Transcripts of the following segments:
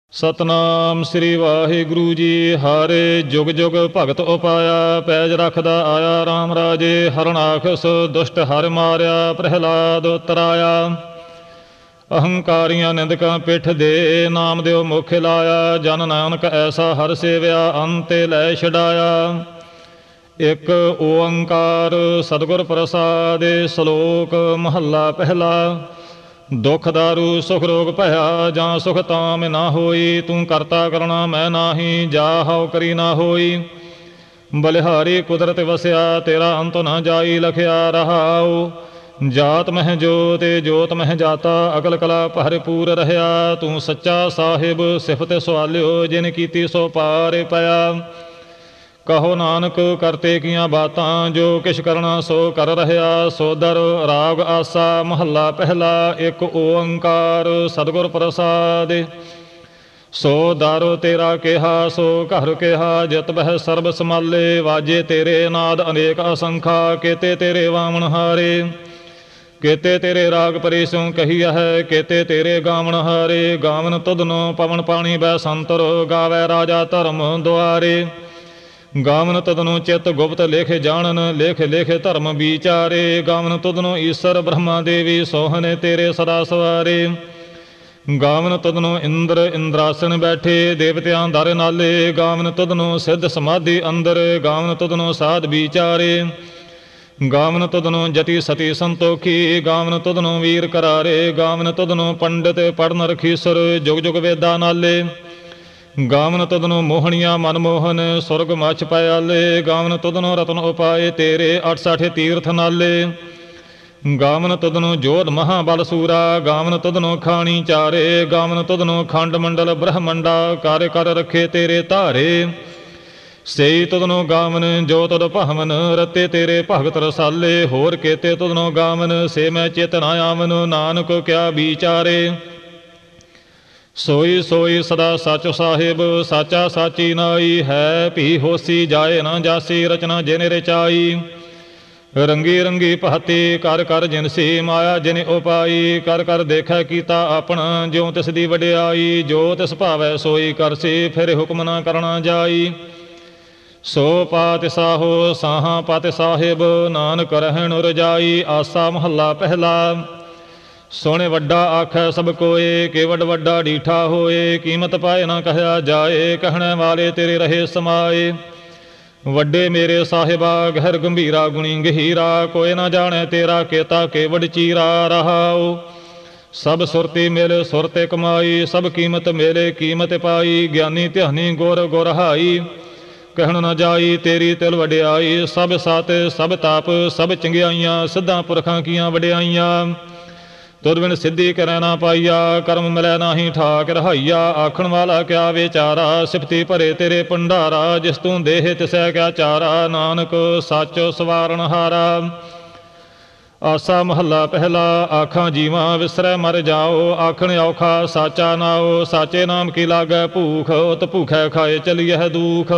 ਸਤਨਾਮ ਸ੍ਰੀ ਵਾਹਿਗੁਰੂ ਜੀ। ਹਰ ਜੁਗ ਜੁਗ ਭਗਤ ਉਪਾਇਆ, ਪੈਜ ਰਖਦਾ ਆਇਆ ਰਾਮ ਰਾਜੇ। ਹਰਨਾਖਸ ਦੁਸ਼ਟ ਹਰ ਮਾਰਿਆ, ਪ੍ਰਹਿਲਾਦ ਤਰਾਇਆ। ਅਹੰਕਾਰੀਆਂ ਨਿੰਦਕਾਂ ਪਿੱਠ ਦੇ, ਨਾਮ ਦਿਓ ਮੁਖ ਲਾਇਆ। ਜਨ ਨਾਨਕ ਐਸਾ ਹਰ ਸੇਵਿਆ, ਅੰਤੇ ਲੈ ਛਡਾਇਆ। ਇੱਕ ਓੰਕਾਰ ਸਤਿਗੁਰ ਪ੍ਰਸਾਦਿ। ਸ਼ਲੋਕ ਮਹੱਲਾ ਪਹਿਲਾ। ਦੁਖ ਦਾਰੂ ਸੁਖ ਰੋਗ ਭਇਆ, ਜਾਂ ਸੁਖ ਤਾਮ ਨਾ ਹੋਈ। ਤੂੰ ਕਰਤਾ ਕਰਣਾ ਮੈਂ ਨਾਹੀ, ਜਾ ਹਉ ਕਰੀ ਨਾ ਹੋਈ। ਬਲਿਹਾਰੀ ਕੁਦਰਤ ਵਸਿਆ, ਤੇਰਾ ਅੰਤ ਨਾ ਜਾਈ। ਲਖਿਆ ਰਹਾਉ ਜਾਤ ਮਹਿ ਜੋਤ, ਜੋਤ ਮਹਿ ਜਾਤਾ। ਅਕਲ ਕਲਾ ਭਰਪੂਰ ਰਹਿਆ, ਤੂੰ ਸੱਚਾ ਸਾਹਿਬ। ਸਿਫਤ ਸਵਾਲਿਓ ਜਿਨ ਕੀਤੀ ਸੋ ਪਾਰ ਪਿਆ। ਕਹੋ ਨਾਨਕ ਕਰਤੇ ਕੀਆਂ ਬਾਤਾਂ, ਜੋ ਕਿਛ ਕਰਨਾ ਸੋ ਕਰ ਰਹਿਆ। ਸੋਦਰ ਰਾਗ ਆਸਾ ਮਹੱਲਾ ਪਹਿਲਾ। ਇੱਕ ਓੰਕਾਰ ਸਤਿਗੁਰ ਪ੍ਰਸਾਦਿ। ਸੋ ਦਰ ਤੇਰਾ ਕਿਹਾ, ਸੋ ਘਰ ਕਿਹਾ। ਜਿਤ ਬਹਿ ਸਰਬ ਸਮਾਲੇ, ਵਾਜੇ ਤੇਰੇ ਨਾਦ ਅਨੇਕ ਅਸੰਖਾ। ਕੇਤੇ ਤੇਰੇ ਵਾਮਨ ਹਾਰੇ, ਕੇਤੇ ਤੇਰੇ ਰਾਗ ਪਰੇਸੋਂ ਕਹੀਆ ਹੈ। ਕੇਤੇ ਤੇਰੇ ਗਾਵਨ ਹਾਰੇ, ਗਾਵਨ ਤੁਧਨੋ ਪਵਨ ਪਾਣੀ ਬੈ ਸੰਤਰ। ਗਾਵੈ ਰਾਜਾ ਧਰਮ ਦੁਆਰੇ, ਗਾਵਨ ਤਦਨੋਂ ਚਿੱਤ ਗੁਪਤ ਲਿਖ ਜਾਣਨ। ਲਿਖ ਲਿਖ ਧਰਮ ਵਿਚਾਰੇ, ਗਾਵਨ ਤੁਧਨੋਂ ਈਸ਼ਰ ਬ੍ਰਹਮਾ ਦੇਵੀ। ਸੋਹਣੇ ਤੇਰੇ ਸਦਾ ਸਵਾਰੇ, ਗਾਵਨ ਤੁਧਨੋਂ ਇੰਦਰ ਇੰਦਰਾਸਨ ਬੈਠੇ। ਦੇਵਤਿਆਂ ਦਰ ਨਾਲੇ, ਗਾਵਨ ਤੁਧਨੋਂ ਸਿੱਧ ਸਮਾਧੀ ਅੰਦਰ। ਗਾਵਨ ਤੁਧਨੋਂ ਸਾਧ ਵਿਚਾਰੇ, ਗਾਵਨ ਤੁਧਨੋਂ ਜਤੀ ਸਤੀ ਸੰਤੋਖੀ। ਗਾਵਨ ਤੁਧਨੋਂ ਵੀਰ ਕਰਾਰੇ, ਗਾਵਨ ਤੁਧਨੋਂ ਪੰਡਿਤ ਪੜਨ ਰਖੀਸਰ। ਜੁਗ ਜੁਗ ਵੇਦਾਂ ਨਾਲੇ, ਗਾਵਨ ਤੁਧਨੋਂ ਮੋਹਣੀਆਂ ਮਨਮੋਹਨ। ਸੁਰਗ ਮਛ ਪਿਆਲੇ, ਗਾਵਨ ਤੁਧਨੋਂ ਰਤਨ ਉਪਾਏ ਤੇਰੇ। 68 ਤੀਰਥ ਨਾਲੇ, ਗਾਵਨ ਤੁਧਨੋਂ ਜੋਧ ਮਹਾਬਲ ਸੂਰਾ। ਗਾਵਨ ਤੁਧਨੋਂ ਖਾਣੀ ਚਾਰੇ, ਗਾਵਨ ਤੁਧਨੋਂ ਖੰਡ ਮੰਡਲ ਬ੍ਰਹਮੰਡਾ। ਕਰ ਕਰ ਰੱਖੇ ਤੇਰੇ ਧਾਰੇ, ਸਈ ਤੁਧਨੋਂ ਗਾਵਨ ਜੋ ਤੁਧ ਭਾਵਨ। ਰਤੇ ਤੇਰੇ ਭਗਤ ਰਸਾਲੇ, ਹੋਰ ਕੇਤੇ ਤੁਧਨੋਂ ਗਾਵਨ। ਸੇ ਮੈਂ ਚਿਤ ਨਾ ਆਵਨ, ਨਾਨਕ ਕਿਆ ਵਿਚਾਰੇ। ਸੋਈ ਸੋਈ ਸਦਾ ਸੱਚ ਸਾਹਿਬ, ਸਾਚਾ ਸਾਚੀ ਨਾਈ। ਹੈ ਭੀ ਹੋਸੀ ਜਾਏ ਨਾ ਜਾਸੀ, ਰਚਨਾ ਜਿਨ ਰਚਾਈ। ਰੰਗੀ ਰੰਗੀ ਭਾਤੀ ਕਰ ਕਰ ਜਿਨਸੀ, ਮਾਇਆ ਜਿਨ ਉਪਾਈ। ਕਰ ਕਰ ਦੇਖੈ ਕੀਤਾ ਆਪਣਾ, ਜਿਉ ਤਿਸ ਦੀ ਵਡਿਆਈ। ਜੋ ਤਿਸ ਭਾਵੈ ਸੋਈ ਕਰਸੀ, ਫਿਰ ਹੁਕਮ ਨਾ ਕਰਨਾ ਜਾਈ। ਸੋ ਪਾਤਿ ਸਾਹੋ ਸਾਹਾਂ ਪਤਿ ਸਾਹਿਬ, ਨਾਨਕ ਰਹਿਣ ਰਜਾਈ। ਆਸਾ ਮਹੱਲਾ ਪਹਿਲਾ। ਸੋਹਣੇ ਵੱਡਾ ਆਖੈ ਸਭ ਕੋਏ, ਕੇਵਡ ਵੱਡਾ ਡੀਠਾ ਹੋਏ। ਕੀਮਤ ਪਾਏ ਨਾ ਕਹਿਆ ਜਾਏ, ਕਹਿਣੇ ਵਾਲੇ ਤੇਰੇ ਰਹੇ ਸਮਾਏ। ਵੱਡੇ ਮੇਰੇ ਸਾਹਿਬਾ ਗਹਿਰ ਗੰਭੀਰਾ, ਗੁਣੀ ਗਹੀਰਾ। ਕੋਈ ਨਾ ਜਾਣੈ ਤੇਰਾ ਕੇਤਾ ਕੇਵਡ ਚੀਰਾ। ਰਹਾਉ ਸਭ ਸੁਰਤੀ ਮਿਲ ਸੁਰਤੇ ਕਮਾਈ, ਸਭ ਕੀਮਤ ਮਿਲੇ ਕੀਮਤ ਪਾਈ। ਗਿਆਨੀ ਧਿਆਨੀ ਗੁਰ ਗੁਰਹਾਈ, ਕਹਿਣ ਨਾ ਜਾਈ ਤੇਰੀ ਤਿਲ ਵਡਿਆਈ। ਸਭ ਸਤ ਸਭ ਤਾਪ ਸਭ ਚੰਗਿਆਈਆਂ, ਸਿੱਧਾਂ ਪੁਰਖਾਂ ਕੀਆਂ ਵਡਿਆਈਆਂ। ਤੁਧ ਬਿਨ ਸਿੱਧੀ ਕਰੈ ਨਾ ਪਾਈਆ, ਕਰਮ ਮਿਲੈ ਨਾਹੀ ਠਾਕ ਰਹਾਈਆ। ਆਖਣ ਵਾਲਾ ਕਿਆ ਵਿਚਾਰਾ, ਸਿਫਤੀ ਭਰੇ ਤੇਰੇ ਭੰਡਾਰਾ। ਜਿਸ ਤੂੰ ਦੇਹ ਤਿਸੈ ਕਿਆ ਚਾਰਾ, ਨਾਨਕ ਸੱਚ ਸਵਾਰਨ ਹਾਰਾ। ਆਸਾ ਮਹੱਲਾ ਪਹਿਲਾ। ਆਖਾਂ ਜੀਵਾਂ ਵਿਸਰੈ ਮਰ ਜਾਓ, ਆਖਣ ਔਖਾ ਸਾਚਾ ਨਾਓ। ਸਾਚੇ ਨਾਮ ਕੀ ਲਾਗੈ ਭੂਖ, ਉਤ ਭੂਖੈ ਖਾਏ ਚਲੀਐ ਦੂਖ।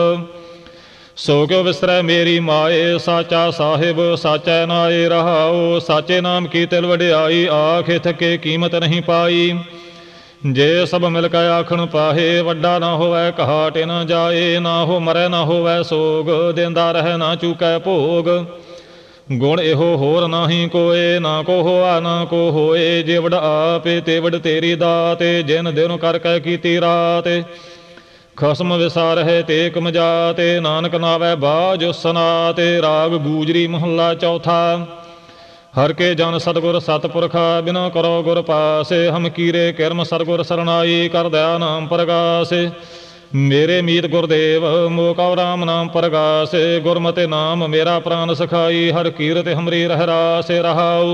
ਸੋ ਕਿਉ ਵਿਸਰੈ ਮੇਰੀ ਮਾਏ, ਸਾਚਾ ਸਾਹਿਬ ਸਾਚੈ ਨਾਏ। ਰਹਾਉ ਸਾਚੇ ਨਾਮ ਕੀ ਤਿਲ ਵਡਿਆਈ, ਆਖੇ ਥਕੇ ਕੀਮਤ ਨਹੀਂ ਪਾਈ। ਜੇ ਸਭ ਮਿਲ ਕੇ ਆਖਣ ਪਾਹੇ, ਵੱਡਾ ਨਾ ਹੋਵੈ ਘਾਟ ਨਾ ਜਾਏ। ਨਾ ਹੋ ਮਰੈ ਨਾ ਹੋਵੈ ਸੋਗ, ਦੇਂਦਾ ਰਹਿ ਨਾ ਚੂਕੈ ਭੋਗ। ਗੁਣ ਇਹੋ ਹੋਰ ਨਾਹੀ ਕੋਏ, ਨਾ ਕੋ ਹੋਆ ਨਾ ਕੋ ਹੋਏ। ਜੇ ਵਡ ਆਪੇ ਤੇ ਵਡ ਤੇਰੀ ਦਾਤ, ਜਿਨ ਦਿਨ ਕਰ ਕੈ ਕੀਤੀ ਰਾਤ। ਖਸਮ ਵਿਸਾਰਹਿ ਤੇ ਕਮਜਾਤੇ, ਨਾਨਕ ਨਾਵੈ ਬਾਝ ਸਨਾਤੇ। ਰਾਗ ਗੂਜਰੀ ਮਹੱਲਾ ਚੌਥਾ। ਹਰ ਕੇ ਜਨ ਸਤਿਗੁਰ ਸਤਿਪੁਰਖਾ, ਬਿਨਾ ਕਰੋ ਗੁਰ ਪਾਸੇ। ਹਮ ਕੀਰੇ ਕਿਰਮ ਸਤਿਗੁਰ ਸਰਨਾਈ, ਕਰ ਦਇਆ ਨਾਮ ਪ੍ਰਗਾਸੇ। ਮੇਰੇ ਮੀਤ ਗੁਰਦੇਵ ਮੋਹ ਕਉ ਰਾਮ ਨਾਮ ਪ੍ਰਗਾਸੇ। ਗੁਰਮਤਿ ਨਾਮ ਮੇਰਾ ਪ੍ਰਾਨ ਸਖਾਈ, ਹਰ ਕੀਰਤ ਹਮਰੀ ਰਹਿ ਰਾਸੇ। ਰਹਾਉ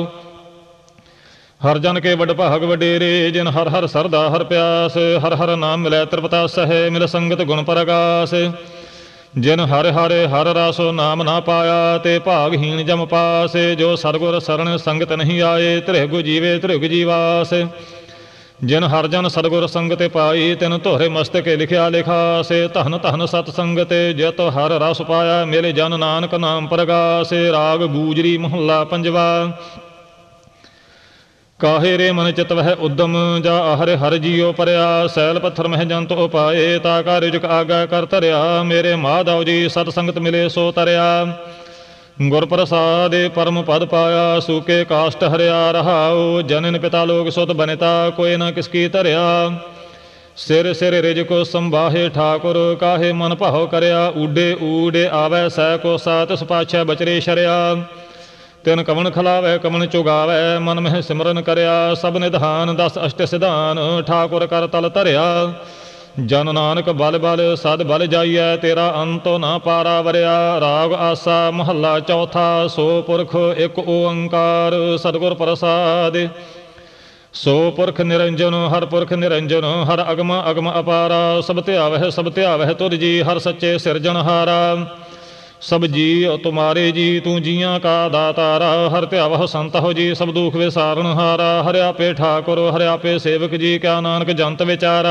ਹਰ ਜਨ ਕੇ ਵਡ ਭਾਗ ਵਡੇਰੇ, ਜਿਨ ਹਰ ਹਰ ਸਰਦਾ ਹਰ ਪਿਆਸ। ਹਰ ਹਰ ਨਾਮ ਮਿਲੈ ਤ੍ਰਿਪਤਾ ਸਹਿ, ਮਿਲ ਸੰਗਤ ਗੁਣ ਪ੍ਰਗਾਸ। ਜਿਨ ਹਰਿ ਹਰਿ ਹਰ ਰਸੋ ਨਾਮ ਨਾ ਪਾਇਆ, ਤੇ ਭਾਗਹੀਣ ਜਮ ਪਾਸੇ। ਜੋ ਸਤਿਗੁਰ ਸਰਣ ਸੰਗਤ ਨਹੀਂ ਆਏ, ਤ੍ਰਿਗ ਜੀਵੇ ਤ੍ਰਿਗ ਜੀਵਾਸ। ਜਿਨ ਹਰ ਜਨ ਸਤਿਗੁਰ ਸੰਗਤ ਪਾਈ, ਤਿਨ ਧੋਰੇ ਮਸਤਕੇ ਲਿਖਿਆ ਲਿਖਾਸੇ। ਧਨ ਧਨ ਸਤ ਸੰਗਤ ਜਿਤ ਹਰ ਰਸ ਪਾਇਆ, ਮਿਲ ਜਨ ਨਾਨਕ ਨਾਮ ਪ੍ਰਗਾਸੇ। ਰਾਗ ਗੂਜਰੀ ਮਹੱਲਾ ਪੰਜਵਾ। ਕਾਹੇ ਰੇ ਮਨ ਚਿਤ ਵਹਿ ਉਦਮ ਜਾ ਹਰਿ ਹਰਿ ਜੀਉ ਪਰਿਆ। ਸੈਲ ਪੱਥਰ ਮਹਿ ਜੰਤ ਉਪਾਏ ਤਾ ਕਾ ਰਿਜਕ ਆਗਾ ਕਰ ਧਰਿਆ। ਮੇਰੇ ਮਾਧਵ ਜੀ ਸਤ ਸੰਗਤ ਮਿਲੇ ਸੋ ਤਰਿਆ। ਗੁਰ ਪ੍ਰਸਾਦਿ ਪਰਮ ਪਦ ਪਾਇਆ ਸੂਕੇ ਕਾਸ਼ਟ ਹਰਿਆ ਰਹਾਉ। ਜਨਨ ਪਿਤਾ ਲੋਕ ਸੁਤ ਬਨਿਤਾ ਕੋਈ ਨਾ ਕਿਸ ਕੀ ਧਰਿਆ। ਸਿਰ ਸਿਰ ਰਿਜ ਕੋ ਸੰਭਾਹੇ ਠਾਕੁਰ ਕਾਹੇ ਮਨ ਭਾਉ ਕਰਿਆ। ਊਡੇ ਊਡੇ ਆਵੈ ਸੈ ਕੋ ਸਾਤ ਸੁਪਾਛੈ ਬਚਰੇ ਸ਼ਰਿਆ। ਤਿਨ ਕਵਣ ਖਲਾਵੈ ਕਵਣ ਚੁਗਾਵੈ ਮਨ ਮਹਿ ਸਿਮਰਨ ਕਰਿਆ। ਸਭ ਨਿਧਾਨ ਦਸ ਅਸ਼ਟ ਸਿਧਾਨ ਠਾਕੁਰ ਕਰ ਤਲ ਧਰਿਆ। ਜਨ ਨਾਨਕ ਬਲ ਬਲ ਸਦ ਬਲ ਜਾਈਐ ਤੇਰਾ ਅੰਤੋ ਨਾ ਪਾਰਾ ਵਰਿਆ। ਰਾਗ ਆਸਾ ਮਹੱਲਾ ਚੌਥਾ। ਸੋ ਪੁਰਖ ਇੱਕ ਓੰਕਾਰ ਸਤਿਗੁਰ ਪ੍ਰਸਾਦਿ। ਸੋ ਪੁਰਖ ਨਿਰੰਜਨ ਹਰ ਪੁਰਖ ਨਿਰੰਜਨ ਹਰ ਅਗਮ ਅਗਮ ਅਪਾਰਾ। ਸਭ ਧਿਆਵਹਿ ਤੁਧ ਜੀ ਹਰ ਸੱਚੇ ਸਿਰਜਣਹਾਰਾ। ਸਭ ਜੀ ਤੁਮਾਰੇ ਜੀ ਤੂੰ ਜੀਆਂ ਕਾ ਦਾਤਾਰਾ। ਹਰ ਧਿਆਵਹੁ ਸੰਤਹੁ ਜੀ ਸਭ ਦੁਖ ਵਿਸਾਰਨਹਾਰਾ। ਹਰਿ ਆਪੇ ਠਾਕੁਰ ਹਰਿ ਆਪੇ ਸੇਵਕ ਜੀ ਕਿਆ ਨਾਨਕ ਜੰਤ ਵਿਚਾਰਾ।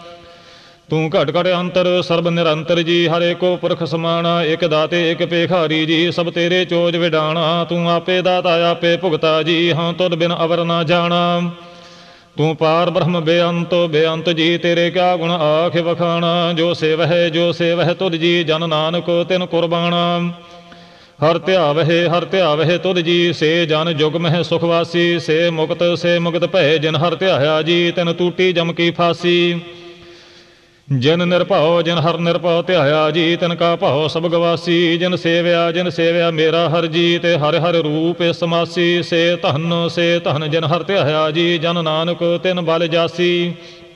ਤੂੰ ਘਟ ਘਟ ਅੰਤਰ ਸਰਬ ਨਿਰੰਤਰ ਜੀ ਹਰੇ ਕੋ ਪੁਰਖ ਸਮਾਣਾ। ਇਕ ਦਾਤੇ ਇਕ ਭੇਖਾਰੀ ਜੀ ਸਭ ਤੇਰੇ ਚੋਜ ਵਿਡਾਣਾ। ਤੂੰ ਆਪੇ ਦਾਤਾ ਆਪੇ ਭੁਗਤਾ ਜੀ ਹਾਂ ਤੁਧ ਬਿਨ ਅਵਰ ਨਾ ਜਾਣਾ। ਤੂੰ ਪਾਰ ਬ੍ਰਹਮ ਬੇਅੰਤੋ ਬੇਅੰਤ ਜੀ ਤੇਰੇ ਕਿਆ ਗੁਣ ਆਖ ਵਖਾਣਾ। ਜੋ ਸੇਵਹਿ ਤੁਧ ਜੀ ਜਨ ਨਾਨਕ ਤਿਨ ਕੁਰਬਾਣਾ। ਹਰ ਧਿਆਵਹਿ ਤੁਧ ਜੀ ਸੇ ਜਨ ਜੁਗ ਮਹਿ ਸੁਖ ਵਾਸੀ। ਸੇ ਮੁਕਤ ਭੈ ਜਿਨ ਹਰ ਧਿਆਇਆ ਜੀ ਤਿਨ ਟੂਟੀ ਜਮ ਕੀ ਫਾਸੀ। ਜਿਨ ਨਿਰਭਉ ਜਿਨ ਹਰ ਨਿਰਭਉ ਧਿਆਇਆ ਜੀ ਤਿਨ ਕਾ ਭਉ ਸਭ ਗਵਾਸੀ। ਜਿਨ ਸੇਵਿਆ ਮੇਰਾ ਹਰ ਜੀ ਤੇ ਹਰਿ ਹਰਿ ਰੂਪ ਸਮਾਸੀ। ਸੇ ਧਨ ਜਿਨ ਹਰ ਧਿਆਇਆ ਜੀ ਜਨ ਨਾਨਕ ਤਿਨ ਬਲ ਜਾਸੀ।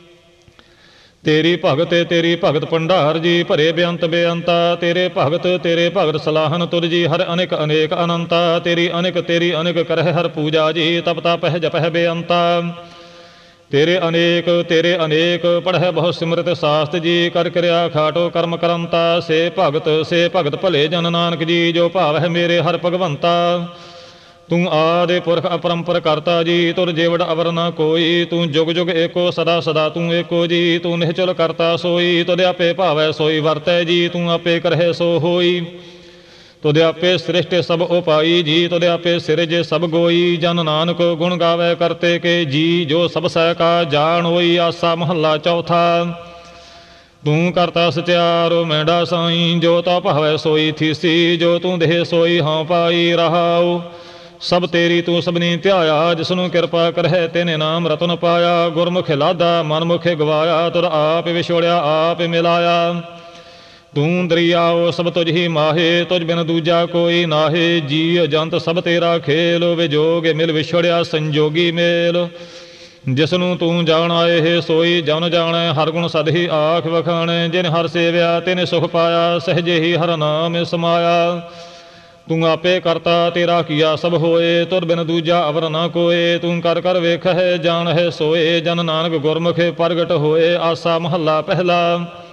ਤੇਰੀ ਭਗਤ ਭੰਡਾਰ ਜੀ ਭਰੇ ਬੇਅੰਤ ਬੇਅੰਤਾ। ਤੇਰੇ ਭਗਤ ਸਲਾਹਨ ਤੁਧ ਜੀ ਹਰ ਅਨੇਕ ਅਨੇਕ ਅਨੰਤਾ। ਤੇਰੀ ਅਨੇਕ ਕਰਹਿ ਹਰ ਪੂਜਾ ਜੀ ਤਪ ਤਪਹਿ ਜਪਹਿ ਬੇਅੰਤਾ। ਤੇਰੇ ਅਨੇਕ ਪੜ੍ਹੈ ਬਹੁ ਸਿਮਰਤ ਸਾਸਤ ਜੀ। ਕਰ ਕਿਰਿਆ ਖਾਟੋ ਕਰਮ ਕਰੰਤਾ। ਸੇ ਭਗਤ ਭਲੇ ਜਨ ਨਾਨਕ ਜੀ ਜੋ ਭਾਵ ਹੈ ਮੇਰੇ ਹਰ ਭਗਵੰਤਾ। ਤੂੰ ਆਦਿ ਪੁਰਖ ਅਪਰੰਪਰ ਕਰਤਾ ਜੀ ਤੁਰ ਜੇਵੜ ਅਵਰ ਨਾ ਕੋਈ। ਤੂੰ ਜੁਗ ਜੁਗ ਏਕੋ ਸਦਾ ਸਦਾ ਤੂੰ ਏਕੋ ਜੀ। ਤੂੰ ਨਿਹਚਲ ਕਰਤਾ ਸੋਈ ਤੁਧ ਆਪੇ ਭਾਵੈ ਸੋਈ ਵਰਤੈ ਜੀ। ਤੂੰ ਆਪੇ ਕਰਹਿ ਸੋ ਹੋਈ। ਤੁਧ ਆਪੇ ਸ੍ਰਿਸ਼ਟ ਸਭ ਉਪਾਈ ਜੀ। ਤੁਧ ਆਪੇ ਸਿਰਜੇ ਸਭ ਗੋਈ। ਜਨ ਨਾਨਕ ਗੁਣ ਗਾਵੈ ਕਰਤੇ ਕੇ ਜੀ। ਜੋ ਸਭ ਸਹਿ ਕਾ ਜਾਣ ਹੋਈ। ਆਸਾ ਮਹੱਲਾ ਚੌਥਾ। ਤੂੰ ਕਰਤਾ ਸਚਿਆਰੋ ਮੈਂਡਾ ਸਾਈ। ਜੋ ਤਾ ਭਾਵੈ ਸੋਈ ਥੀਸੀ। ਜੋ ਤੂੰ ਦੇਹ ਸੋਈ ਹਉ ਪਾਈ ਰਹਾਉ। ਸਭ ਤੇਰੀ ਤੂੰ ਸਭਨੀ ਧਿਆਇਆ। ਜਿਸਨੂੰ ਕਿਰਪਾ ਕਰਹਿ ਤਿਨੇ ਨਾਮ ਰਤਨ ਪਾਇਆ। ਗੁਰਮੁਖ ਲਾਦਾ ਮਨ ਮੁਖੇ ਗਵਾਇਆ। ਤੁਰ ਆਪ ਵਿਛੋੜਿਆ ਆਪ ਮਿਲਾਇਆ। ਤੂੰ ਦਰਿਆਓ ਸਭ ਤੁਝ ਹੀ ਮਾਹੇ। ਤੁਝ ਬਿਨ ਦੂਜਾ ਕੋਈ ਨਾਹੇ। ਜੀ ਜੰਤ ਸਭ ਤੇਰਾ ਖੇਲ। ਵਿਜੋਗ ਮਿਲ ਵਿਛੜਿਆ ਸੰਜੋਗੀ ਮੇਲ। ਜਿਸਨੂੰ ਤੂੰ ਜਾਣਾਏ ਸੋਈ ਜਨ ਜਾਣੈ। ਹਰ ਗੁਣ ਸਦ ਹੀ ਆਖ ਵਖਾਣੈ। ਜਿਨ ਹਰ ਸੇਵਿਆ ਤਿਨ ਸੁਖ ਪਾਇਆ। ਸਹਜੇ ਹੀ ਹਰ ਨਾਮ ਸਮਾਇਆ। ਤੂੰ ਆਪੇ ਕਰਤਾ ਤੇਰਾ ਕੀਆ ਸਭ ਹੋਏ। ਤੁਰ ਬਿਨ ਦੂਜਾ ਅਵਰ ਨਾ ਕੋਏ। ਤੂੰ ਕਰ ਕਰ ਵੇਖਹਿ ਜਾਣਹਿ ਸੋਏ। ਜਨ ਨਾਨਕ ਗੁਰਮੁਖੇ ਪ੍ਰਗਟ ਹੋਏ। ਆਸਾ ਮਹੱਲਾ ਪਹਿਲਾ।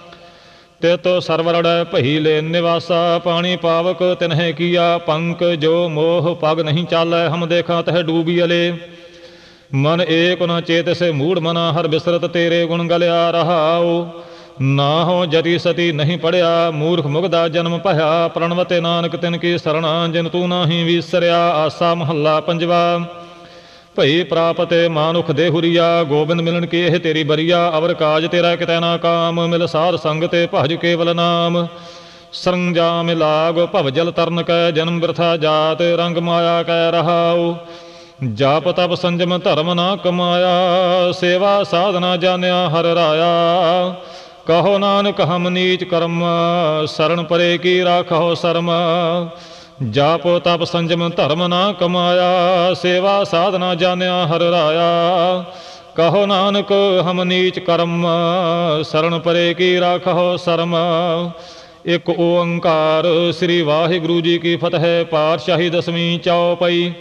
ਤਿਤੁ ਸਰਵਰੜੈ ਭਈ ਲੈ ਨਿਵਾਸਾ। ਪਾਣੀ ਪਾਵਕ ਤਿਨਹਿ ਕੀਆ ਪੰਕ। ਜੋ ਮੋਹ ਪਗ ਨਹੀਂ ਚਾਲੈ ਹਮ ਦੇਖਾ ਤਹਿ ਡੂਬੀਅਲੇ। ਮਨ ਏਕ ਨ ਚੇਤਿ ਮੂੜ ਮਨਾ। ਹਰ ਬਿਸਰਤ ਤੇਰੇ ਗੁਣ ਗਲਿਆ ਰਹਾਉ। ਨਾ ਹੋ ਜਤੀ ਸਤੀ ਨਹੀਂ ਪੜਿਆ। ਮੂਰਖ ਮੁਗਦਾ ਜਨਮ ਭਇਆ। ਪ੍ਰਣਵਤੇ ਨਾਨਕ ਤਿਨ ਕੀ ਸਰਣਾ। ਜਿਨ ਤੂੰ ਨਾਹੀ ਵਿਸਰਿਆ। ਆਸਾ ਮਹੱਲਾ ਪੰਜਵਾ। ਭਈ ਪ੍ਰਾਪਤ ਮਾਨੁਖ ਦੇਹੁਰੀਆ। ਗੋਬਿੰਦ ਮਿਲਣ ਕੀ ਇਹ ਤੇਰੀ ਬਰੀਆ। ਅਵਰ ਕਾਜ ਤੇਰਾ ਕਿਤੈ ਨਾ ਕਾਮ। ਮਿਲ ਸਾਧ ਸੰਗ ਤੇ ਭਜ ਕੇਵਲ ਨਾਮ। ਸਰੰਜਾਮ ਲਾਗ ਭਵ ਜਲ ਤਰਨ ਕੈ। ਜਨਮ ਬਿਰਥਾ ਜਾਤ ਰੰਗ ਮਾਇਆ ਕੈ ਰਹਾਉ। ਜਾਪ ਤਪ ਸੰਜਮ ਧਰਮ ਨਾ ਕਮਾਇਆ। ਸੇਵਾ ਸਾਧਨਾ ਜਾਣਿਆ ਹਰ ਰਾਇਆ। ਕਹੋ ਨਾਨਕ ਹਮ ਨੀਚ ਕਰਮ। ਸਰਣ ਪਰੇ ਕੀ ਰਾਖੋ ਸਰਮ। ਜਾਪ ਤਪ ਸੰਜਮ ਧਰਮ ਨਾ ਕਮਾਇਆ। ਸੇਵਾ ਸਾਧਨਾ ਜਾਣਿਆ ਹਰ ਰਾਇਆ। ਕਹੋ ਨਾਨਕ ਹਮ ਨੀਚ ਕਰਮ। ਸਰਣ ਪਰੇ ਕੀ ਰਾਖੋ ਸਰਮ। ਇੱਕ ਓੰਕਾਰ। ਸ੍ਰੀ ਵਾਹਿਗੁਰੂ ਜੀ ਕੀ ਫਤਿਹ। ਪਾਤਸ਼ਾਹੀ ਦਸਵੀਂ ਚੌਪਈ।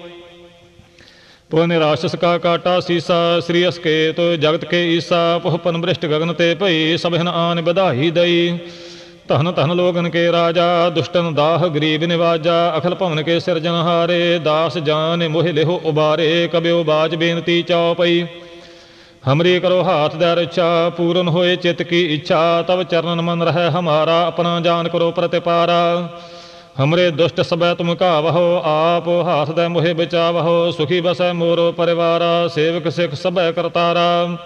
ਪੁਨ ਰਾਸ਼ਸ ਕਾ ਕਾਟਾ ਸੀਸਾ। ਸ੍ਰੀ ਅਸਕੇਤ ਜਗਤ ਕੇ ਈਸਾ। ਪੁਹਪਨ ਬ੍ਰਿਸ਼ਟ ਗਗਨ ਤੇ ਭਈ। ਸਭਨ ਆਨ ਵਧਾਈ ਦਈ। ਧਨ ਧਨ ਲੋਗਨ ਕੇ ਰਾਜਾ। ਦੁਸ਼ਟਨ ਦਾਹ ਗਰੀਬ ਨਿਵਾਜਾ। ਅਖਲ ਭਵਨ ਕੇ ਸਿਰਜਨਹਾਰੇ। ਦਾਸ ਜਾਨ ਮੋਹਿ ਲਿਹੋ ਉਬਾਰੇ। ਕਬਿਓ ਬਾਜ ਬੇਨਤੀ ਚੌਪਈ। ਹਮਰੀ ਕਰੋ ਹਾਥ ਦੈ ਰੱਛਾ। ਪੂਰਨ ਹੋਏ ਚਿਤ ਕੀ ਇੱਛਾ। ਤਬ ਚਰਨਨ ਮਨ ਰਹਿ ਹਮਾਰਾ। ਆਪਣਾ ਜਾਨ ਕਰੋ ਪ੍ਰਤਿਪਾਰਾ। हमरे दुष्ट सबै तुम घावहो, आप हाथ दै मोहे बचावहो। सुखी बसै मोरो परिवारा, सेवक सिख सबै करतारा।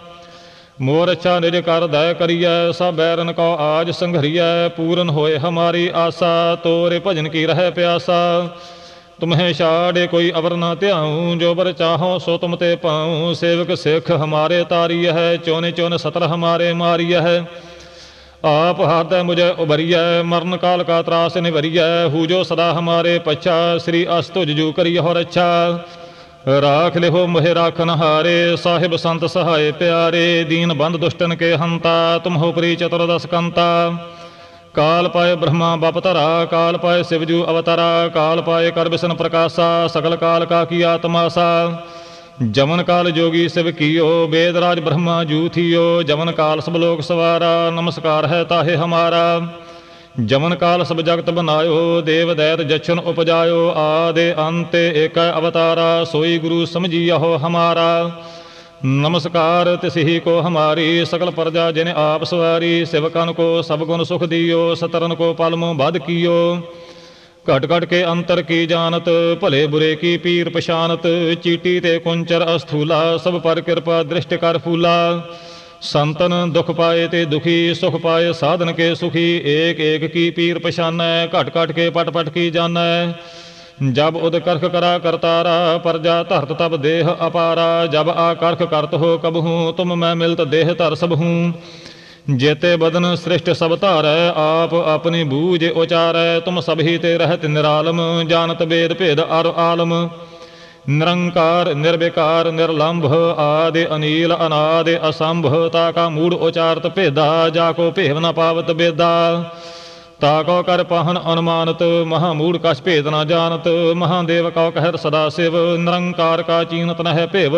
मोर अच्छा निज कर दय करियै, सब बैरन को आज संघरियै। पूरन होए हमारी आशा, तोरे भजन की रह प्यासा। तुम्हें छाड़े कोई अवर न त्याऊँ, जो बर चाहो सो तुम ते पाऊँ। सेवक सिख हमारे तारिय है, चोने चोन सतर हमारे मारिय है। आप हाथ मुझे उभरिय, मरण काल का त्रास निभरिय। हु जो सदा हमारे पच्छा, श्री अस तुझ जू करिय हो रच्छा। राख लिहो मोहे राखन हारे, साहिब संत सहाय प्यारे। दीन बंद दुष्टन के हंता, तुम हो प्री चतुर्दश कंता। काल पाए ब्रह्मा बपतरा, काल पाए शिवजू अवतारा। काल पाए कर बिसन प्रकाशा, सकल काल का किया तमाशा। जमन काल जोगी शिव कियो, वेदराज ब्रह्मा जू थियो। जमन काल सब लोक सवारा, नमस्कार है ताहे हमारा। जमन काल सब जगत बनायो, देव दैत जच्छन उपजायो। आदि अंत एक अवतारा, सोई गुरु समझियो हमारा। नमस्कार तिसही को हमारी, सकल प्रजा जिन आप सवारी। सेवकन को सब गुण सुख दियो, सतरन को पालमो बद कियो। घट घट के अंतर की जानत, भले बुरे की पीर पछानत। चीटी ते कुंचर अस्थूला, सब पर कृपा दृष्टि कर फूला। संतन दुख पाए ते दुखी, सुख पाए साधन के सुखी। एक एक की पीर पछानै, घट घट के पट पट की जानै। जब उद करख करा करतारा, प्रजा धरत तब देह अपारा। जब आकर्ख करत हो कबहूँ, तुम मैं मिलत देह धर सब हूँ। जेते बदन सृष्ट सब धारै, आप अपनी बूझ उचारै। तुम सभी ते रहत निरालम, जानत वेद भेद अर आलम। निरंकार निर्विकार निर्लंभ, आदि अनील अनादि असंभ। ताका मूढ़ उचारत भेदा, जाको भेव न पावत बेदा। ताको कर पाहन अनुमानत, महामूढ़ कछ भेद न जानत। महादेव कौ कहर सदा शिव, निरंकार का चीनत न है भेव।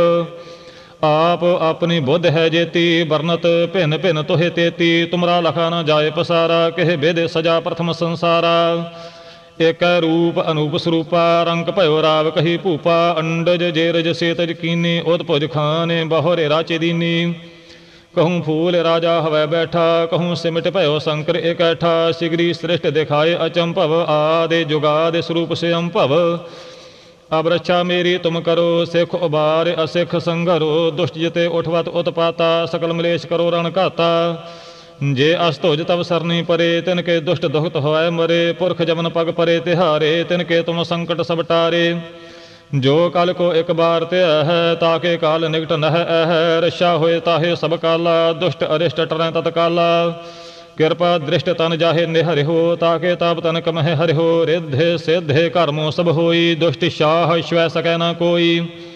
आप अपनी बुद्ध है जेती, बरनत भिन्न भिन्न तुहे तेती। तुमरा लखा न जाए पसारा, कह बेदे सजा प्रथम संसारा। एक रूप अनूप स्वरूपा, रंग भयो राव कही भूपा। अंडज जेरज सेतज कीनी, उदभुज खाने बहुरे राचे दीनी। कहूँ फूल राजा हवै बैठा, कहूँ सिमट भयो शंकर इकैठा। शिगरी सृष्ट दिखाए अचंभव, आदि जुगादि स्वरूप स्वयं भव। अब रक्षा मेरी तुम करो, सिख उबार असिख संघरो। दुष्ट जिते उठवत उत्पाता, सकल मलेश करो रण घाता। जे अस्तुज तब सरनी परे, तिनके दुष्ट दुखत होय मरे। पुरख जमन पग परे तिहारे, तिनके तुम संकट सब टारे। जो कल को एक बार ते है, ताके काल निकट नह है। रक्षा होए ताहे सब काला, दुष्ट अरिष्ट टरै तत्काला। कृपा दृष्ट तन जाहे निहरि हो, ताके ताप तन कमह हरि हो। रिद्धे सिद्धे कर्मों सब होई, दुष्ट शाह श्वै सकै न कोई।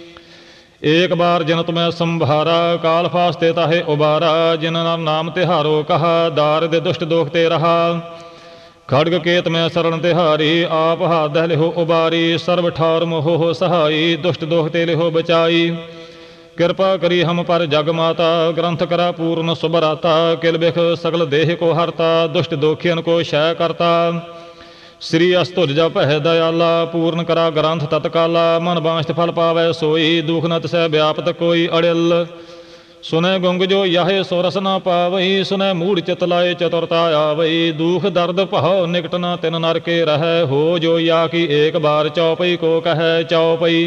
एक बार जिन तुम्हें संभारा, काल फास्ते ताहे उबारा। जिन नाम तिहारो कहा, दारिद दुष्ट दोख ते रहा। खड़ग केत में शरण तिहारी, आप हाथ दह लिहो उबारी। सर्व ठार मोहो हो सहाई, दुष्ट दोख ते लिहो बचाई। कृपा करी हम पर जग माता, ग्रंथ करा पूर्ण सुबराता। किल बिख सकल देह को हरता, दुष्ट दोखियन को क्षय करता। श्री अस्तुज जप है दयाला, पूर्ण करा ग्रंथ तत्काला। मन बांछत फल पावै सोई, दुख न तिसै व्यापत कोई अड़िल। सुनै गुंग जो याहे सो रस न पावई, सुनै मूढ़ चित लाए चतुरता आवई। दुख दर्द भव निकट न तिन नर के रहै, हो जो या की एक बार चौपई को कहै चौपई।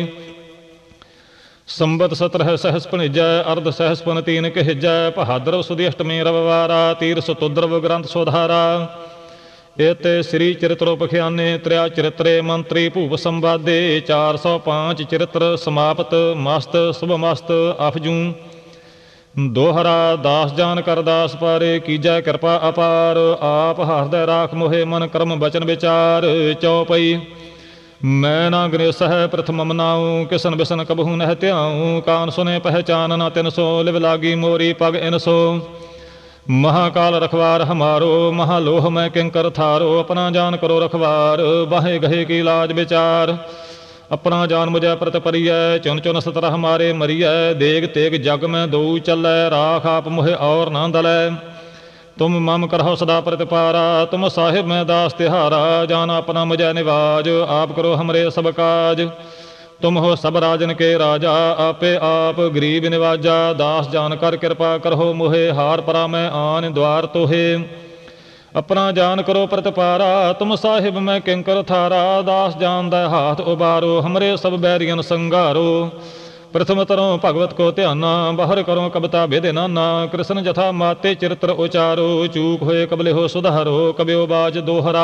संबत सत्रह सहस पनिजै, अर्ध सहस पन तीन कहजै। बहादुर सुदी अष्टमी रविवारा, तीर सुतुद्रव ग्रंथ सुधारा। इत श्री चरित्रोपख्याने त्रिया चरित्रे, मंत्री भूप संवादे। 405 चरित्र समाप्त, मस्त शुभ मस्त अफजू। दोहरा दास जान कर दास पारे, कीजै कृपा अपार। आप हृदय राख मोहे मन कर्म बचन विचार। चौपई मैं ना गणेश है प्रथम मनाऊँ, किसन बिसन कबहू नह त्याऊँ। कान सुने पहचान न तिन सो, लिव लागी मोरी पग इन सो। महाकाल रखवार हमारो, महालोह मैं किंकर थारो। अपना जान करो रखवार, बाहे गहे की लाज विचार। अपना जान मुझे प्रत परिय, चुन चुन सतर हमारे मरिय। देग तेग जग में दो चलै, राख आप मोहे और न दलै। तुम मम करहो सदा प्रतिपारा, तुम साहिब में दास तिहारा। जान अपना मुझे निवाज, आप करो हमरे सब काज। तुम हो सब राजन के राजा, आपे आप गरीब निवाजा। दास जान कर कृपा करहो मोहे, हार परा मैं आन द्वार तोहे। अपना जान करो प्रतिपारा, तुम साहिब मैं किंकर थारा। दास जान दै हाथ उबारो, हमरे सब बैरियन संगारो। प्रथम तरों भगवत को ध्याना, बाहर करो कविता भेदे नाना। कृष्ण जथा माते चरित्र उचारो, चूक होए कबले हो सुधारो। कबियो बाज दोहरा,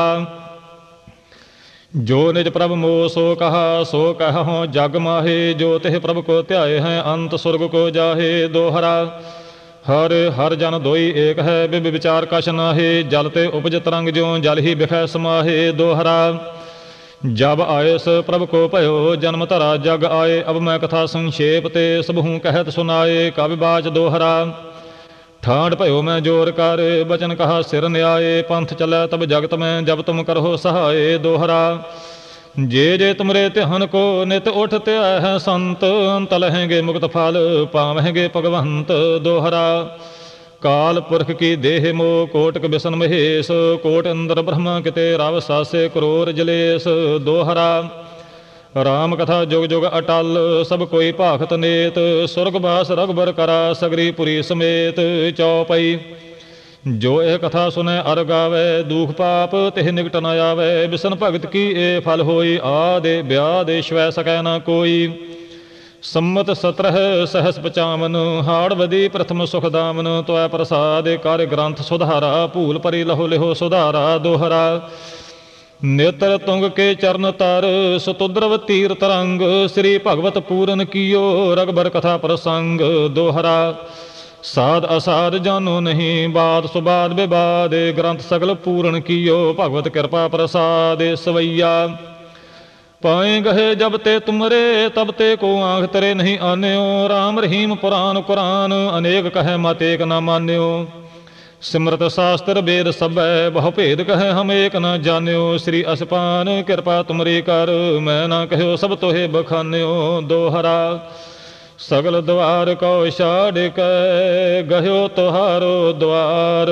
जो निज प्रभ मोह सो कहा, सो कहूँ जग माहे। जो तिह प्रभ को ध्याए हैं, अंत स्वर्ग को जाहे। दोहरा, हर हर जन दोई एक है, बिब विचार कछ नाहे। जल ते उपज तरंग ज्यों जल ही बिखै समाहे। दोहरा, जब आए स प्रभ को भयो, जन्म धरा जग आए। अब मैं कथा संक्षेप ते, सबहूँ कहत सुनाए। कविबाज दोहरा, ठाड़ भयो मैं जोर कर, बचन कहा सिर न्याय। पंथ चलै तब जगत में, जब तुम करहो सहाय। दोहरा, जे जे तुमरे ध्यान को, नित उठ त्याय है संत। अंत लहेंगे मुक्त फल, पावेंगे भगवंत। दोहरा, काल पुरख की देह मोह, कोटक बिसन महेश। कोट अंदर ब्रह्मा किते, राव सासे करोर जलेस। दोहरा, राम कथा जुग जुग अटल, सब कोई भाखत नेत। सुरगवास रघुबर करा, सगरी पुरी समेत। चौपई, जो यह कथा सुनै अर गावै, दुख पाप तिह निकट न आवे। बिसन भगत की ए फल होई, आदे ब्याद श्वै सकै न कोई। सम्मत 17 सहस 55, हाड़वदी प्रथम सुख दामन। त्वै प्रसाद कार्य ग्रंथ सुधारा, भूल परी लहो लिहो सुधारा। दोहरा, नेत्र तुंग के चरण तर, सतुद्रव तीर तरंग। श्री भगवत पूरन कियो, रघुबर कथा प्रसंग। दोहरा, साध असाध जानो नहीं, बात सुबाद विवाद। ग्रंथ सगल पूरन कियो, भगवत कृपा प्रसाद। सवैया, पाए गहे जब ते तुमरे, तब ते को आँख तेरे नहीं आन्यो। राम रहीम पुराण कुरान, अनेक कहे मत एक न मान्यो। सिमरत शास्त्र वेद सबै, बहु भेद कहे हम एक न जान्यो। श्री असपान कृपा तुमरी कर, मैं न कहो सब तोहे बखान्यो। दोहरा, सगल द्वार को छाड़ के, गह्यो तुहारो द्वार।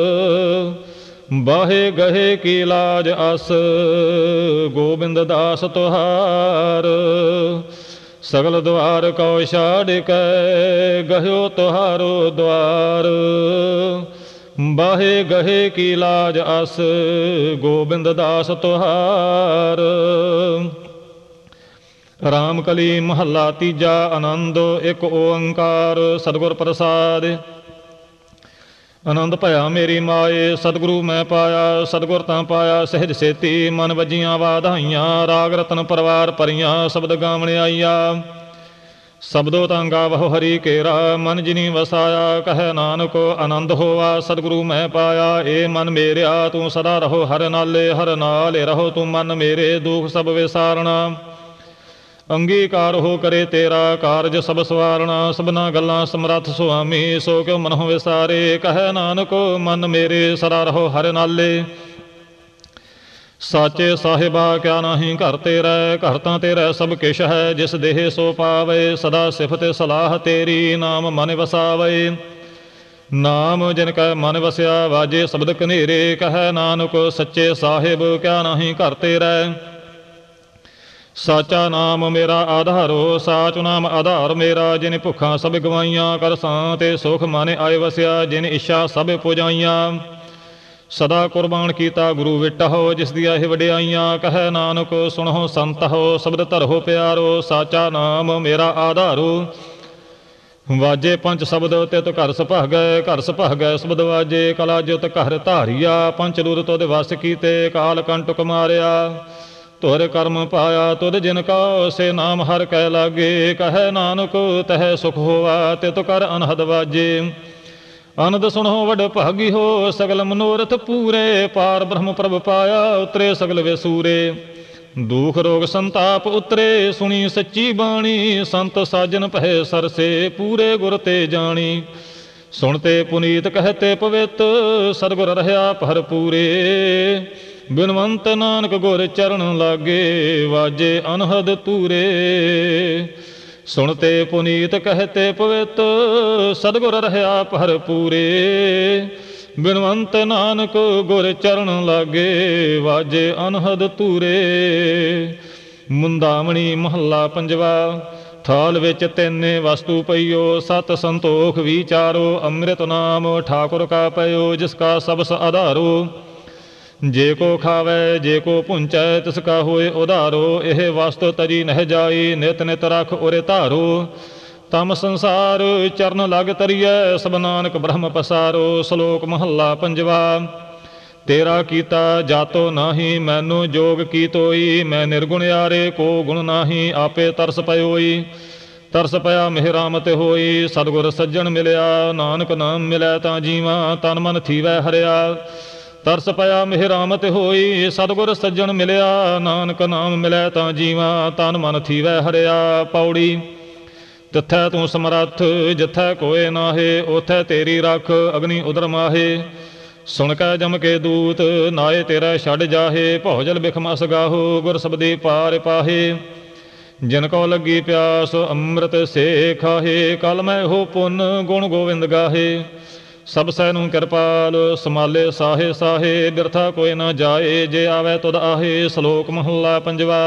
बाहे गहे की लाज अस, गोबिंद दास तुहार। सगल द्वार को छाड़ के, गह्यो तुहारो द्वार। बाहे गहे की लाज अस, गोबिंद दास तुहार। रामकली महला तीजा, आनंद एक ओंकार। सतगुर प्रसाद, आनंद भया मेरी माए। सतगुरु मैं पाया, सतगुर तां पाया सहज सेती। मन वजियां वाधाइयां, राग रतन परवार परियां। शब्द गावण आईया, शब्दो तां गावहो हरि केरा। मन जिनी वसाया, कहे नानक आनंद होवा। सतगुरु मैं पाया, ए मन मेरिया। तू सदा रहो हर नाले, हर नाले रहो तू मन मेरे। दुख सब विसारना, अंगीकार हो करे तेरा। कारज सब सवारना, सबना गल्लां समरथ सुआमी। सो क्यों मनों विसारे, कहे नानक मन मेरे। सदा रहो हर नाले, साचे साहिबा क्या नाही घर तेरा। घर तां तेरा सब किश है, जिस देह सो पावे। सदा सिफत सलाह तेरी, नाम मन वसावे। नाम जिनका मन वसया, वाजे शब्द कनेरे। कहे नानक सच्चे साहिब क्या नाही घर तेरा। साचा नाम मेरा आधारो, साच नाम आधार मेरा। जिन भुखा सब गवाइयां, कर सांते सुख माने आए वसया। जिन इच्छा सब पुजाइयां, सदा कुर्बान कीता गुरु विटहो। जिस दिया ही वड्याइयां, कहे नानक सुनहो संत हो। शब्द धरहो प्यारो, साचा नाम मेरा आधारो। वाजे पंच शब्द तित घर सुभागै। घर सुभागै शब्द वाजे, कला जुत घर धारिया। पंच रूर तुद वस कीते, काल कंटक मारिया। तुर कर्म पाया तुद जिनका, से नाम हर कै लागे। कहे नानक तह सुख होवा, तित कर अनहद वाजे। आनंद सुनो वड भागी हो, सगल मनोरथ पूरे। पार ब्रह्म प्रभ पाया, उतरे सगल वेसूरे। दुख रोग संताप उतरे, सुनी सच्ची बाणी। संत साजन पहे सरसे, पूरे गुर ते जानी। सुनते पुनीत कहते पवित, सतगुर रहया पर पूरे। बिनवंत नानक गुर चरण लागे, वाजे अनहद तूरे। सुनते पुनीत कहते पवित, सतगुर रहया पर पूरे। बिनवंत नानक गुर चरण लागे, वाजे अनहद तूरे। मुंदामणी महला पंजवा। थाल विच तिन्ने वस्तु पईओ, सत संतोख विचारो। अमृत नाम ठाकुर का पयो, जिसका सबस आधारो। ਜੇ ਕੋ ਖਾਵੈ ਜੇ ਕੋ ਪੁੰਚੈ ਤਿਸ ਕਾ ਹੋਏ ਉਧਾਰੋ। ਇਹ ਵਸਤ ਤਰੀ ਨਹਿ ਜਾਈ ਨਿਤ ਨਿਤ ਰਖ ਉਰੇ ਧਾਰੋ। ਤਮ ਸੰਸਾਰ ਚਰਨ ਲਗ ਤਰੀਐ ਸਭ ਨਾਨਕ ਬ੍ਰਹਮ ਪਸਾਰੋ। ਸ਼ਲੋਕ ਮਹੱਲਾ ਪੰਜਵਾ। ਤੇਰਾ ਕੀਤਾ ਜਾਤੋ ਨਾਹੀ ਮੈਨੂੰ ਜੋਗ ਕੀ ਤੋਈ। ਮੈਂ ਨਿਰਗੁਣ ਯਾਰੇ ਕੋ ਗੁਣ ਨਾਹੀ ਆਪੇ ਤਰਸ ਪਇਓਈ। ਤਰਸ ਪਿਆ ਮਿਹ ਰਾਮਤ ਹੋਈ ਸਤਿਗੁਰ ਸੱਜਣ ਮਿਲਿਆ। ਨਾਨਕ ਨਾਮ ਮਿਲੈ ਤਾਂ ਜੀਵਾਂ ਤਨ ਮਨ ਥੀਵੈ ਹਰਿਆ। ਤਰਸ ਪਿਆ ਮਿਹ ਰਾਮਤ ਹੋਈ ਸਤਿਗੁਰ ਸੱਜਣ ਮਿਲਿਆ। ਨਾਨਕ ਨਾਮ ਮਿਲੈ ਤਾਂ ਜੀਵਾਂ ਤਨ ਮਨ ਥੀਵੈ ਹਰਿਆ। ਪੌੜੀ। ਤਿੱਥੈ ਤੂੰ ਸਮਰੱਥ ਜਿੱਥੈ ਕੋਏ ਨਾਹੇ ਉਥੈ ਤੇਰੀ ਰੱਖ ਅਗਨੀ ਉਦਰ ਮਾਹੇ। ਸੁਣ ਕੈ ਜਮ ਕੇ ਦੂਤ ਨਾਏ ਤੇਰਾ ਛੱਡ ਜਾਹੇ। ਭੌਜਲ ਬਿਖਮ ਅਸ ਗਾਹੋ ਗੁਰ ਸਬਦੀ ਪਾਰ ਪਾਹੇ। ਜਿਨ ਕੋ ਲੱਗੀ ਪਿਆਸ ਅੰਮ੍ਰਿਤ ਸੇ ਖਾਹੇ। ਕਲ ਮੈਂ ਹੋ ਪੁੰਨ ਗੁਣ ਗੋਵਿੰਦ ਗਾਹੇ। ਸਭ ਸੈ ਨੂੰ ਕਿਰਪਾਲ ਸਮਾਲੇ ਸਾਹੇ ਸਾਹੇ। ਬਿਰਥਾ ਕੋਈ ਨਾ ਜਾਏ ਜੇ ਆਵੈ ਤੁਧ ਆਹੇ। ਸ਼ਲੋਕ ਮਹੱਲਾ ਪੰਜਵਾ।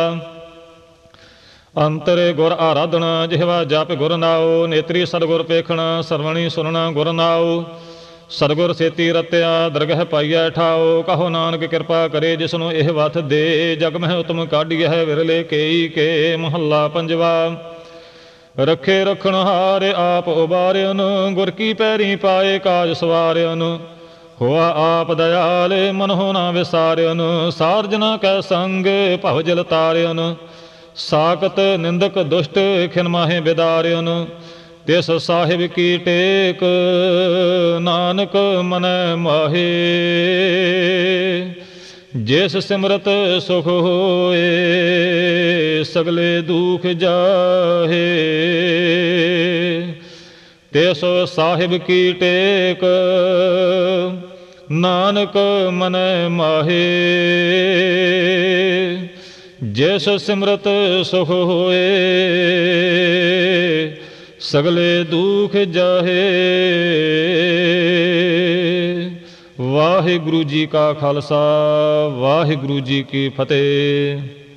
ਅੰਤਰ ਗੁਰ ਆਰਾਧਨਾ ਜਿਹਵਾ ਜਪ ਗੁਰ ਨਾਉ। ਨੇਤਰੀ ਸਤਿਗੁਰ ਪੇਖਣਾ ਸਰਵਣੀ ਸੁਨਣਾ ਗੁਰ ਨਾਉ। ਸਤਿਗੁਰ ਸੇਤੀ ਰਤਿਆ ਦਰਗਹਿ ਪਾਈਐ ਠਾਓ। ਕਹੋ ਨਾਨਕ ਕਿਰਪਾ ਕਰੇ ਜਿਸਨੂੰ ਇਹ ਵਥ ਦੇ। ਜਗ ਮਹਿ ਉਤਮ ਕਾਢੀਐ ਵਿਰਲੇ ਕੇਈ ਕੇ। ਮਹੱਲਾ ਪੰਜਵਾ। ਰੱਖੇ ਰਖਣ ਹਾਰ ਆਪ ਉਬਾਰਿਆਨ ਗੁਰ ਕੀ ਪੈਰੀ ਪਾਏ ਕਾਜ ਸਵਾਰਿਆਨ। ਹੋਆ ਆਪ ਦਇਆਲ ਮਨ ਹੋ ਨਾ ਵਿਸਾਰਿਆਨ। ਸਾਰਜਨਾ ਕੈ ਸੰਗ ਭਵ ਜਲ ਤਾਰਿਆਨ। ਸਾਕਤ ਨਿੰਦਕ ਦੁਸ਼ਟ ਖਿਨ ਮਾਹੇ ਬਿਦਾਰਿਆਨ। ਤਿਸ ਸਾਹਿਬ ਕੀ ਟੇਕ ਨਾਨਕ ਮਨੈ ਮਾਹੇ। ਜਿਸ ਸਿਮਰਤ ਸੁਖ ਹੋਏ ਸਗਲੇ ਦੁਖ ਜਾਹੇ। ਤਿਸ ਸਾਹਿਬ ਕੀ ਟੇਕ ਨਾਨਕ ਮਨੈ ਮਾਹੇ। ਜਿਸ ਸਿਮਰਤ ਸੁਖ ਹੋਏ ਸਗਲੇ ਦੁਖ ਜਾਹੇ। ਵਾਹਿਗੁਰੂ ਜੀ ਕਾ ਖਾਲਸਾ ਵਾਹਿਗੁਰੂ ਜੀ ਕੀ ਫਤਿਹ।